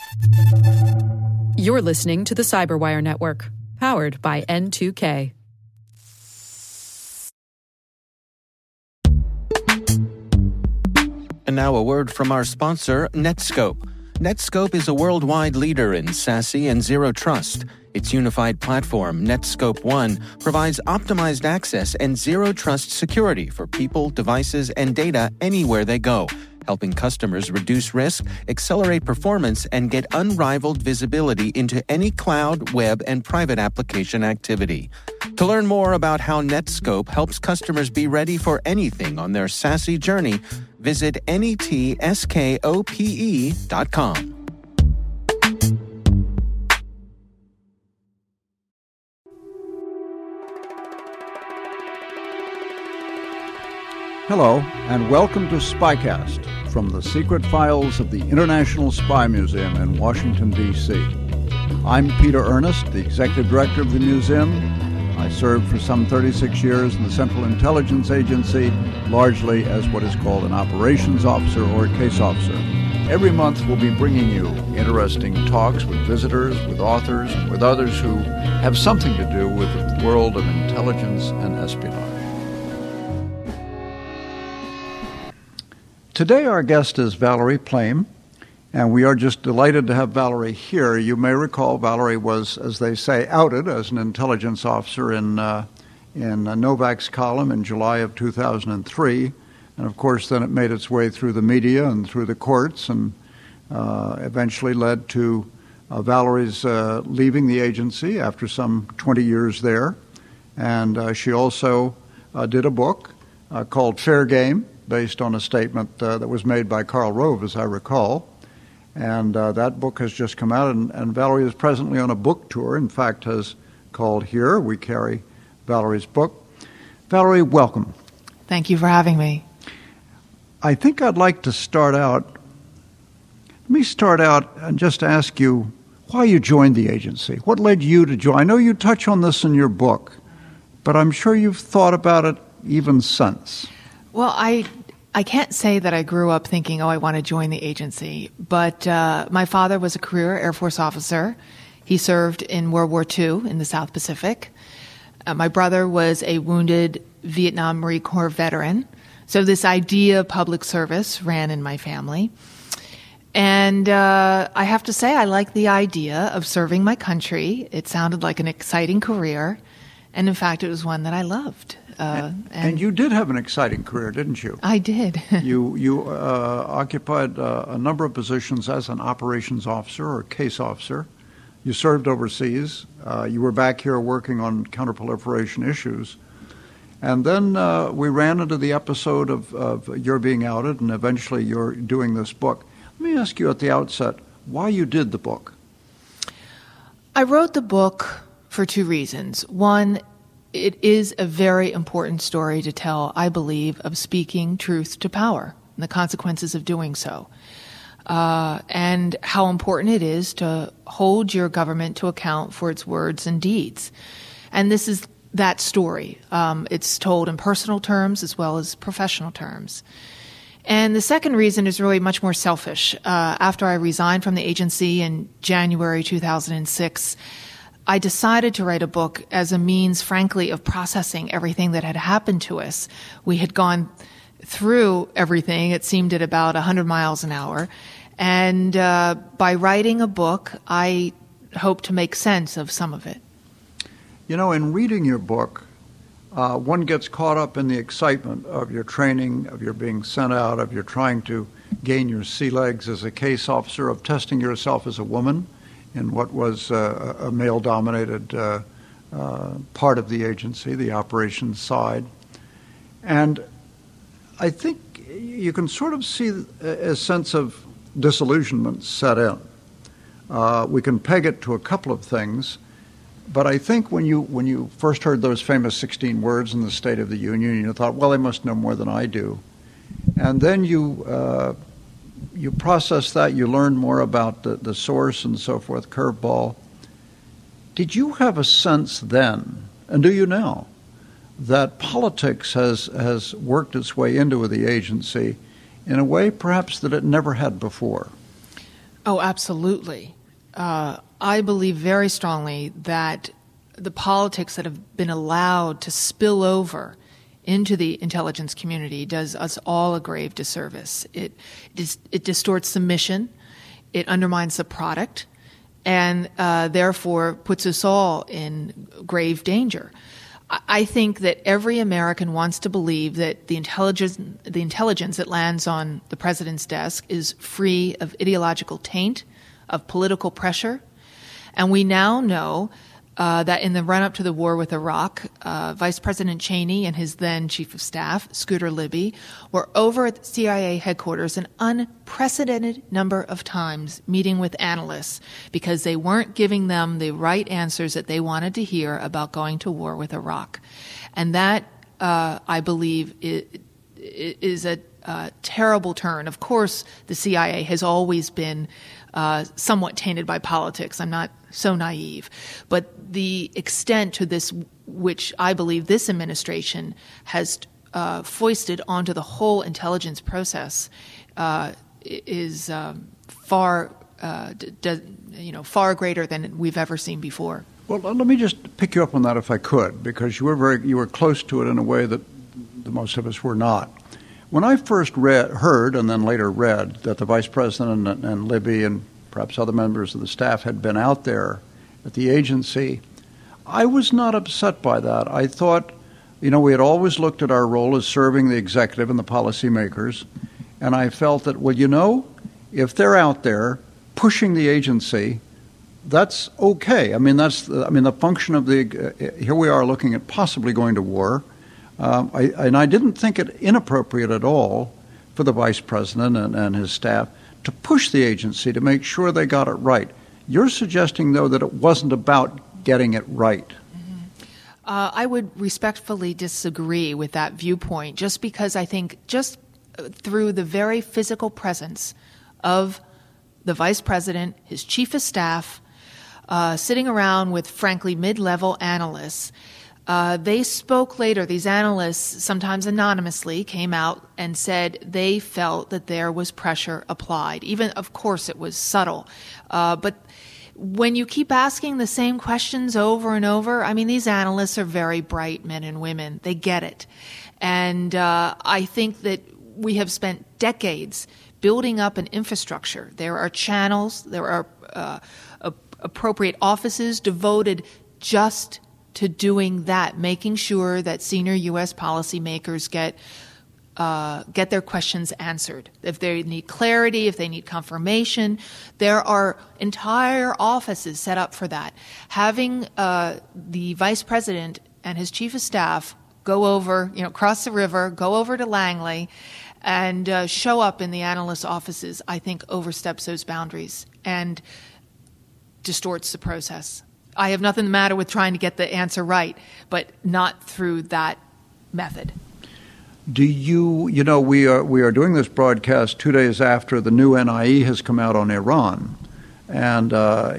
You're listening to the Cyberwire Network, powered by N2K. And now a word from our sponsor, Netskope. Netskope is a worldwide leader in SASE and Zero Trust. Its unified platform, Netskope One, provides optimized access and Zero Trust security for people, devices, and data anywhere they go, helping customers reduce risk, accelerate performance, and get unrivaled visibility into any cloud, web, and private application activity. To learn more about how Netskope helps customers be ready for anything on their SASE journey, visit netskope.com. Hello, and welcome to Spycast from the secret files of the International Spy Museum in Washington, D.C. I'm Peter Ernest, the executive director of the museum. I served for some 36 years in the Central Intelligence Agency, largely as what is called an operations officer or a case officer. Every month we'll be bringing you interesting talks with visitors, with authors, and with others who have something to do with the world of intelligence and espionage. Today our guest is Valerie Plame, and we are just delighted to have Valerie here. You may recall Valerie was, as they say, outed as an intelligence officer in Novak's column in July of 2003. And of course then it made its way through the media and through the courts and eventually led to Valerie's leaving the agency after some 20 years there. And she also did a book called Fair Game, based on a statement that was made by Karl Rove, as I recall. And that book has just come out, and Valerie is presently on a book tour, in fact has called Here. We carry Valerie's book. Valerie, welcome. Thank you for having me. I think I'd like to start out and just ask you why you joined the agency. What led you to join? I know you touch on this in your book, but I'm sure you've thought about it even since. Well, I can't say that I grew up thinking, I want to join the agency, but my father was a career Air Force officer. He served in World War II in the South Pacific. My brother was a wounded Vietnam Marine Corps veteran, so this idea of public service ran in my family. And I have to say, I like the idea of serving my country. It sounded like an exciting career, and in fact, it was one that I loved. And you did have an exciting career, didn't you? I did. You occupied a number of positions as an operations officer or case officer. You served overseas. You were back here working on counterproliferation issues. And then we ran into the episode of your being outed, and eventually you're doing this book. Let me ask you at the outset why you did the book. I wrote the book for two reasons. One, it is a very important story to tell, I believe, of speaking truth to power and the consequences of doing so, and how important it is to hold your government to account for its words and deeds. And this is that story. It's told in personal terms as well as professional terms. And the second reason is really much more selfish. After I resigned from the agency in January 2006, I decided to write a book as a means, frankly, of processing everything that had happened to us. We had gone through everything, it seemed, at about 100 miles an hour. And by writing a book, I hope to make sense of some of it. You know, in reading your book, one gets caught up in the excitement of your training, of your being sent out, of your trying to gain your sea legs as a case officer, of testing yourself as a woman in what was a male-dominated part of the agency, the operations side. And I think you can sort of see a sense of disillusionment set in. We can peg it to a couple of things, but I think when you first heard those famous 16 words in the State of the Union, you thought, well, they must know more than I do. And then you process that, you learn more about the source and so forth, curveball. Did you have a sense then, and do you now, that politics has worked its way into the agency in a way perhaps that it never had before? Oh, absolutely. I believe very strongly that the politics that have been allowed to spill over into the intelligence community does us all a grave disservice. It distorts the mission, it undermines the product, and therefore puts us all in grave danger. I think that every American wants to believe that the intelligence that lands on the president's desk is free of ideological taint, of political pressure. And we now know that in the run-up to the war with Iraq, Vice President Cheney and his then Chief of Staff, Scooter Libby, were over at the CIA headquarters an unprecedented number of times meeting with analysts because they weren't giving them the right answers that they wanted to hear about going to war with Iraq. And that, I believe, is a terrible turn. Of course, the CIA has always been somewhat tainted by politics. I'm not so naive. But the extent to this, which I believe this administration has foisted onto the whole intelligence process, is far greater than we've ever seen before. Well, let me just pick you up on that if I could, because you were close to it in a way that most of us were not. When I first heard and then later read that the Vice President and Libby and perhaps other members of the staff had been out there at the agency, I was not upset by that. I thought, we had always looked at our role as serving the executive and the policymakers, and I felt that, if they're out there pushing the agency, that's okay. The function of here we are looking at possibly going to war. I didn't think it inappropriate at all for the Vice President and his staff to push the agency to make sure they got it right. You're suggesting, though, that it wasn't about getting it right. Mm-hmm. I would respectfully disagree with that viewpoint, just because I think just through the very physical presence of the Vice President, his Chief of Staff, sitting around with, frankly, mid-level analysts, they spoke later. These analysts, sometimes anonymously, came out and said they felt that there was pressure applied. Even, of course, it was subtle. But when you keep asking the same questions over and over, these analysts are very bright men and women. They get it. And I think that we have spent decades building up an infrastructure. There are channels, there are appropriate offices devoted just to doing that, making sure that senior U.S. policymakers get their questions answered. If they need clarity, if they need confirmation, there are entire offices set up for that. Having the Vice President and his Chief of Staff go over, cross the river, go over to Langley, and show up in the analyst offices, I think oversteps those boundaries and distorts the process. I have nothing the matter with trying to get the answer right, but not through that method. Do we are doing this broadcast 2 days after the new NIE has come out on Iran, and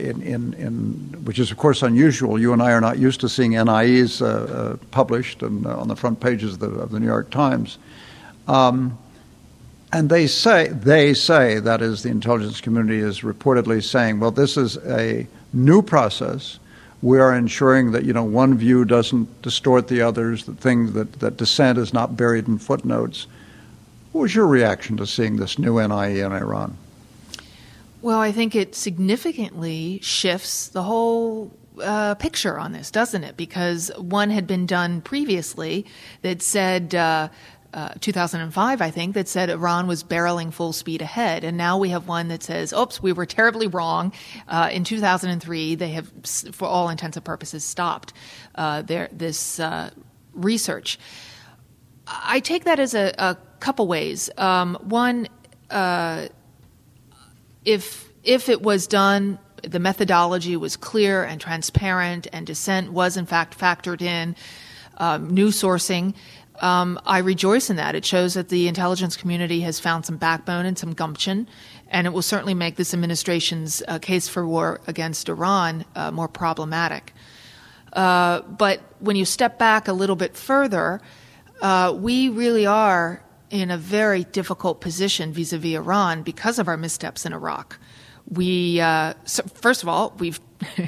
which is of course unusual. You and I are not used to seeing NIEs published and on the front pages of the New York Times. And they say that is, the intelligence community is reportedly saying, well, this is a new process. We are ensuring that one view doesn't distort the others, that dissent is not buried in footnotes. What was your reaction to seeing this new NIE in Iran? Well, I think it significantly shifts the whole picture on this, doesn't it? Because one had been done previously that said 2005, I think, that said Iran was barreling full speed ahead. And now we have one that says, oops, we were terribly wrong. In 2003, they have, for all intents and purposes, stopped this research. I take that as a couple ways. One, if it was done, the methodology was clear and transparent and dissent was, in fact, factored in, new sourcing, I rejoice in that. It shows that the intelligence community has found some backbone and some gumption, and it will certainly make this administration's case for war against Iran more problematic. But when you step back a little bit further, we really are in a very difficult position vis-a-vis Iran because of our missteps in Iraq. First of all, we've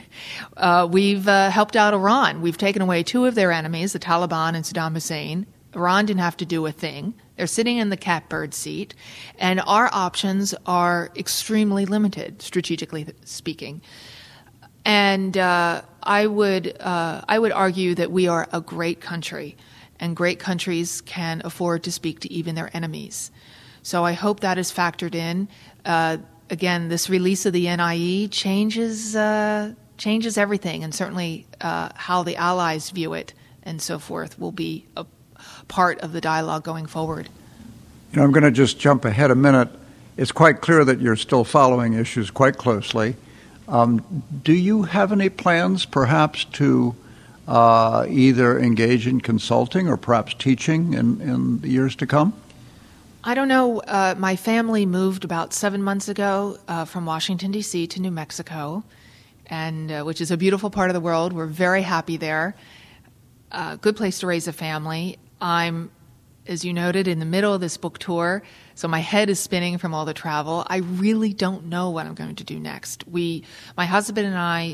helped out Iran. We've taken away two of their enemies, the Taliban and Saddam Hussein. Iran didn't have to do a thing. They're sitting in the catbird seat, and our options are extremely limited, strategically speaking. And I would argue that we are a great country, and great countries can afford to speak to even their enemies. So I hope that is factored in. Again, this release of the NIE changes everything, and certainly how the allies view it and so forth will be a part of the dialogue going forward. I'm going to just jump ahead a minute. It's quite clear that you're still following issues quite closely. Do you have any plans, perhaps, to either engage in consulting or perhaps teaching in the years to come? I don't know. My family moved about 7 months ago from Washington, D.C. to New Mexico, and which is a beautiful part of the world. We're very happy there. Good place to raise a family. I'm, as you noted, in the middle of this book tour, so my head is spinning from all the travel. I really don't know what I'm going to do next. My husband and I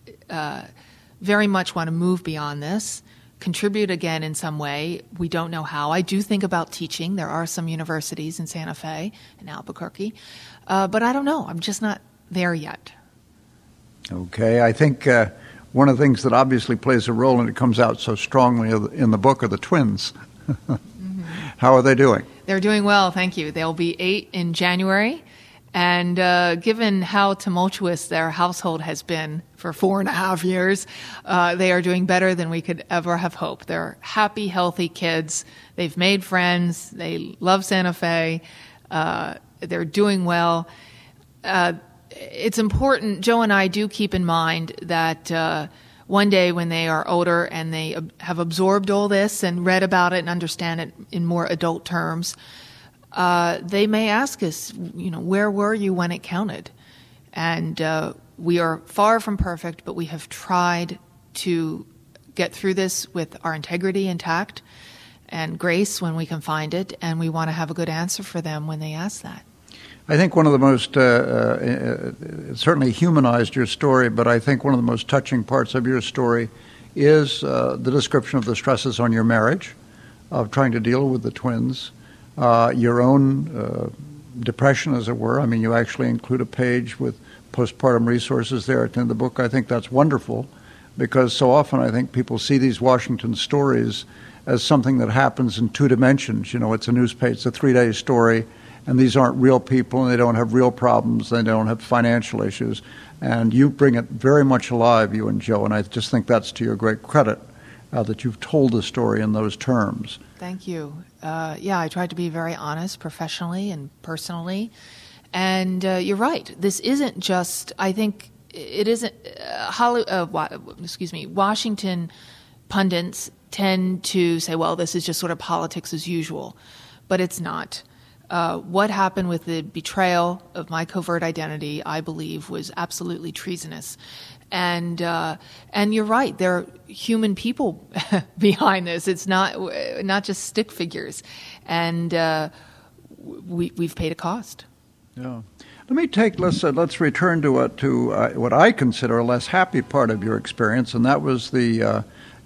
very much want to move beyond this, contribute again in some way. We don't know how. I do think about teaching. There are some universities in Santa Fe and Albuquerque, but I don't know. I'm just not there yet. Okay. I think one of the things that obviously plays a role, and it comes out so strongly in the book, are the twins. Mm-hmm. How are they doing? They're doing well, thank you. They'll be 8 in January. And given how tumultuous their household has been for 4.5 years, they are doing better than we could ever have hoped. They're happy, healthy kids. They've made friends. They love Santa Fe. They're doing well. It's important, Joe and I do keep in mind that one day when they are older and they have absorbed all this and read about it and understand it in more adult terms, they may ask us, where were you when it counted? And we are far from perfect, but we have tried to get through this with our integrity intact and grace when we can find it, and we want to have a good answer for them when they ask that. I think one of the most, certainly humanized your story, but I think one of the most touching parts of your story is the description of the stresses on your marriage, of trying to deal with the twins, your own depression, as it were. I mean, you actually include a page with postpartum resources there at the end of the book. I think that's wonderful, because so often I think people see these Washington stories as something that happens in 2 dimensions. It's a newspaper, it's a 3-day story, and these aren't real people, and they don't have real problems, they don't have financial issues. And you bring it very much alive, you and Joe, and I just think that's to your great credit, that you've told the story in those terms. Thank you. I tried to be very honest professionally and personally. And you're right. This isn't just, I think it isn't, Washington pundits tend to say, well, this is just sort of politics as usual. But it's not. What happened with the betrayal of my covert identity, I believe, was absolutely treasonous. And you're right. There are human people behind this. It's not just stick figures, and we've paid a cost. Yeah. Let's return to what I consider a less happy part of your experience, and that was the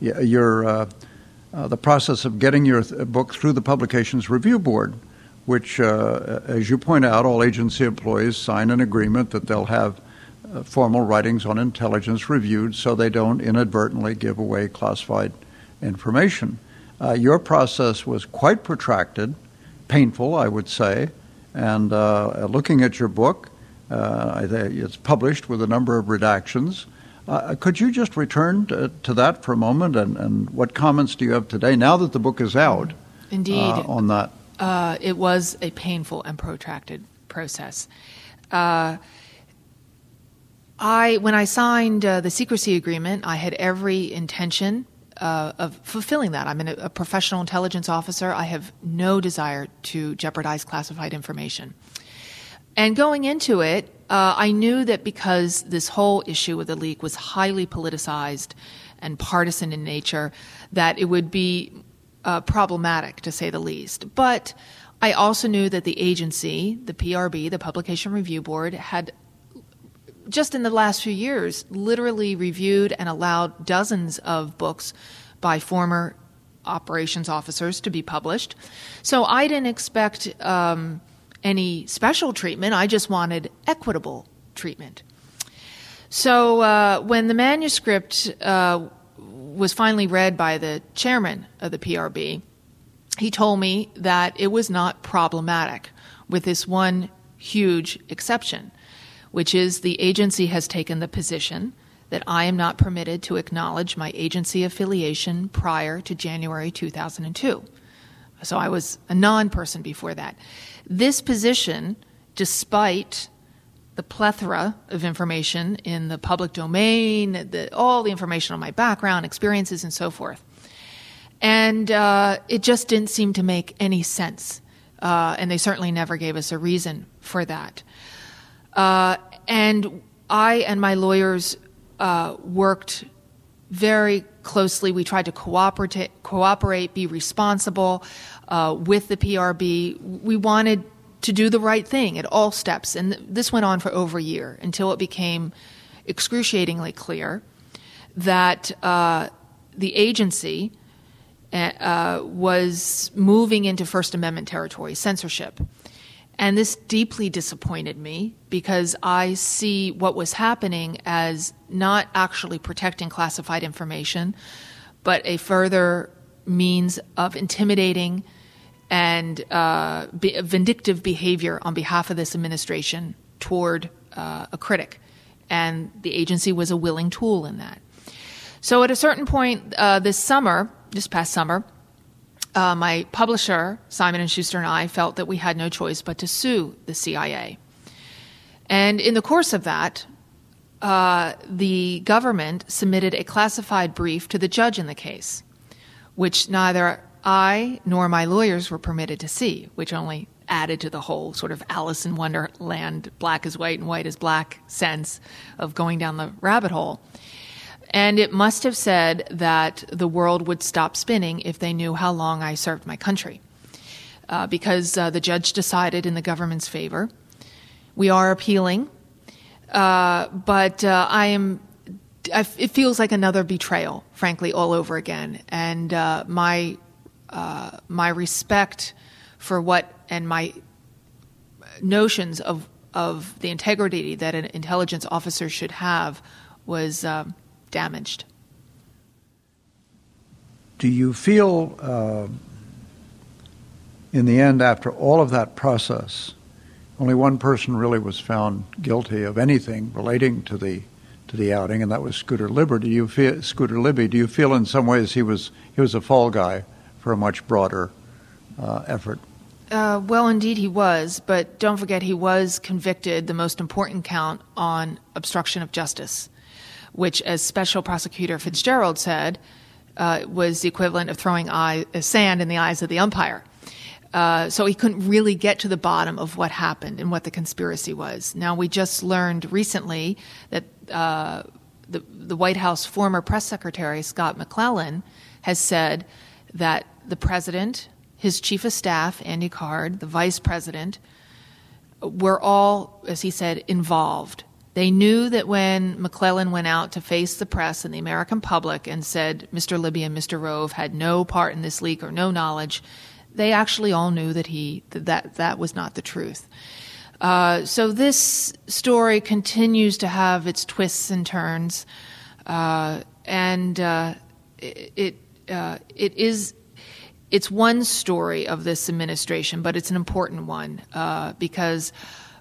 process of getting your book through the Publications Review Board, which, as you point out, all agency employees sign an agreement that they'll have formal writings on intelligence reviewed so they don't inadvertently give away classified information. Your process was quite protracted, painful, I would say, and looking at your book, it's published with a number of redactions. Could you just return to that for a moment, and what comments do you have today, now that the book is out? Indeed. On that? It was a painful and protracted process. When I signed the secrecy agreement, I had every intention of fulfilling that. I'm a professional intelligence officer. I have no desire to jeopardize classified information. And going into it, I knew that because this whole issue with the leak was highly politicized and partisan in nature, that it would be problematic, to say the least. But I also knew that the agency, the PRB, the Publication Review Board, had just in the last few years, literally reviewed and allowed dozens of books by former operations officers to be published. So I didn't expect any special treatment. I just wanted equitable treatment. So when the manuscript was finally read by the chairman of the PRB, he told me that it was not problematic, with this one huge exception, which is the agency has taken the position that I am not permitted to acknowledge my agency affiliation prior to January 2002. So I was a non-person before that. This position, despite the plethora of information in the public domain, all the information on my background, experiences, and so forth. And it just didn't seem to make any sense. And they certainly never gave us a reason for that. And I and my lawyers worked very closely. We tried to cooperate, be responsible with the PRB. We wanted to do the right thing at all steps. And this went on for over a year until it became excruciatingly clear that the agency was moving into First Amendment territory, censorship. And this deeply disappointed me because I see what was happening as not actually protecting classified information, but a further means of intimidating and vindictive behavior on behalf of this administration toward a critic. And the agency was a willing tool in that. So at a certain point this past summer, my publisher, Simon & Schuster, and I felt that we had no choice but to sue the CIA. And in the course of that, the government submitted a classified brief to the judge in the case, which neither I nor my lawyers were permitted to see, which only added to the whole sort of Alice in Wonderland, black is white and white is black sense of going down the rabbit hole. And it must have said that the world would stop spinning if they knew how long I served my country, because the judge decided in the government's favor. We are appealing, but it feels like another betrayal, frankly, all over again. And my respect for what and my notions of the integrity that an intelligence officer should have was damaged. Do you feel, in the end, after all of that process, only one person really was found guilty of anything relating to the outing, and that was Scooter Libby? Do you feel in some ways he was a fall guy for a much broader effort? Well, indeed he was, but don't forget he was convicted, the most important count, on obstruction of justice, which, as Special Prosecutor Fitzgerald said, was the equivalent of throwing sand in the eyes of the umpire. So he couldn't really get to the bottom of what happened and what the conspiracy was. Now, we just learned recently that the White House former press secretary, Scott McClellan, has said that the president, his chief of staff, Andy Card, the vice president, were all, as he said, involved. They knew that when McClellan went out to face the press and the American public and said Mr. Libby and Mr. Rove had no part in this leak or no knowledge, they actually all knew that was not the truth. So this story continues to have its twists and turns, and it's one story of this administration, but it's an important one because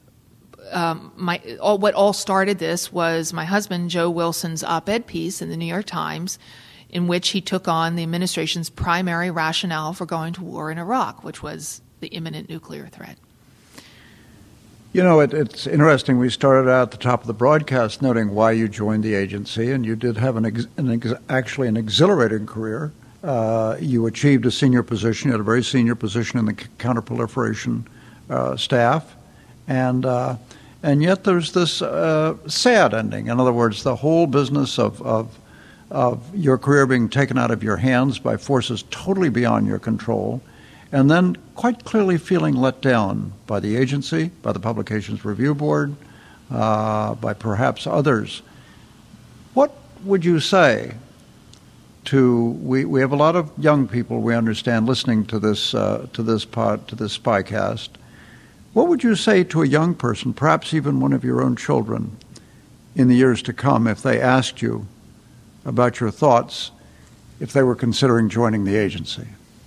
what all started this was my husband, Joe Wilson's op-ed piece in the New York Times, in which he took on the administration's primary rationale for going to war in Iraq, which was the imminent nuclear threat. You know, it's interesting. We started out at the top of the broadcast noting why you joined the agency, and you did have actually an exhilarating career. You achieved a senior position. You had a very senior position in the counterproliferation staff, and yet there's this sad ending. In other words, the whole business of your career being taken out of your hands by forces totally beyond your control, and then quite clearly feeling let down by the agency, by the Publications Review Board, by perhaps others. What would you say to we have a lot of young people, we understand, listening to this Spycast. What would you say to a young person, perhaps even one of your own children, in the years to come, if they asked you about your thoughts, if they were considering joining the agency?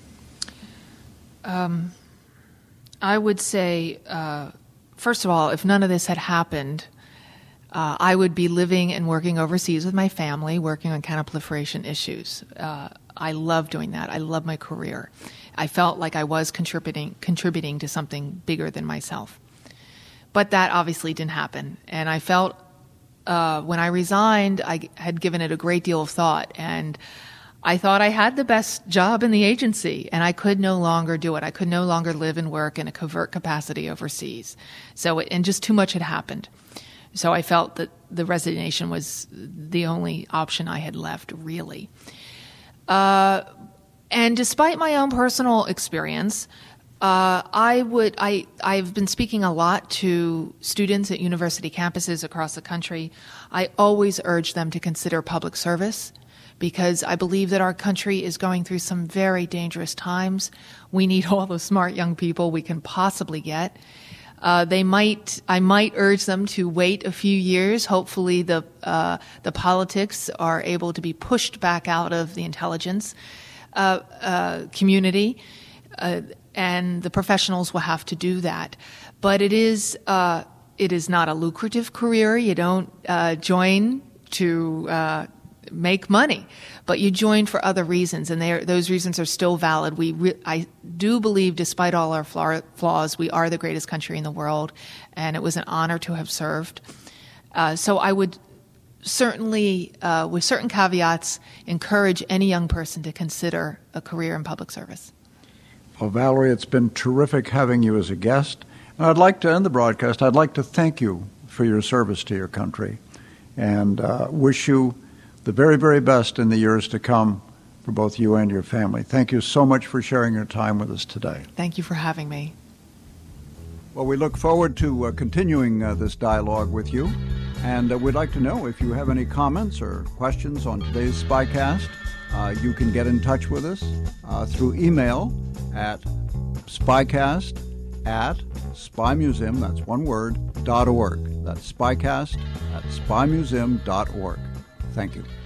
I would say, first of all, if none of this had happened, I would be living and working overseas with my family, working on counterproliferation issues. I love doing that. I love my career. I felt like I was contributing to something bigger than myself. But that obviously didn't happen. And I felt when I resigned, I had given it a great deal of thought. And I thought I had the best job in the agency, and I could no longer do it. I could no longer live and work in a covert capacity overseas. And just too much had happened. So I felt that the resignation was the only option I had left, really. And despite my own personal experience, I've been speaking a lot to students at university campuses across the country. I always urge them to consider public service, because I believe that our country is going through some very dangerous times. We need all the smart young people we can possibly get. I might urge them to wait a few years. Hopefully the politics are able to be pushed back out of the intelligence community, and the professionals will have to do that. But it is not a lucrative career. You don't join to make money, but you join for other reasons, and those reasons are still valid. I do believe, despite all our flaws, we are the greatest country in the world, and it was an honor to have served. So I would certainly, with certain caveats, encourage any young person to consider a career in public service. Well, Valerie, it's been terrific having you as a guest. And I'd like to end the broadcast. I'd like to thank you for your service to your country, and wish you the very, very best in the years to come for both you and your family. Thank you so much for sharing your time with us today. Thank you for having me. Well, we look forward to continuing this dialogue with you, and we'd like to know if you have any comments or questions on today's Spycast. You can get in touch with us through email at spycast@spymuseum, that's one word, .org. That's spycast@spymuseum.org. Thank you.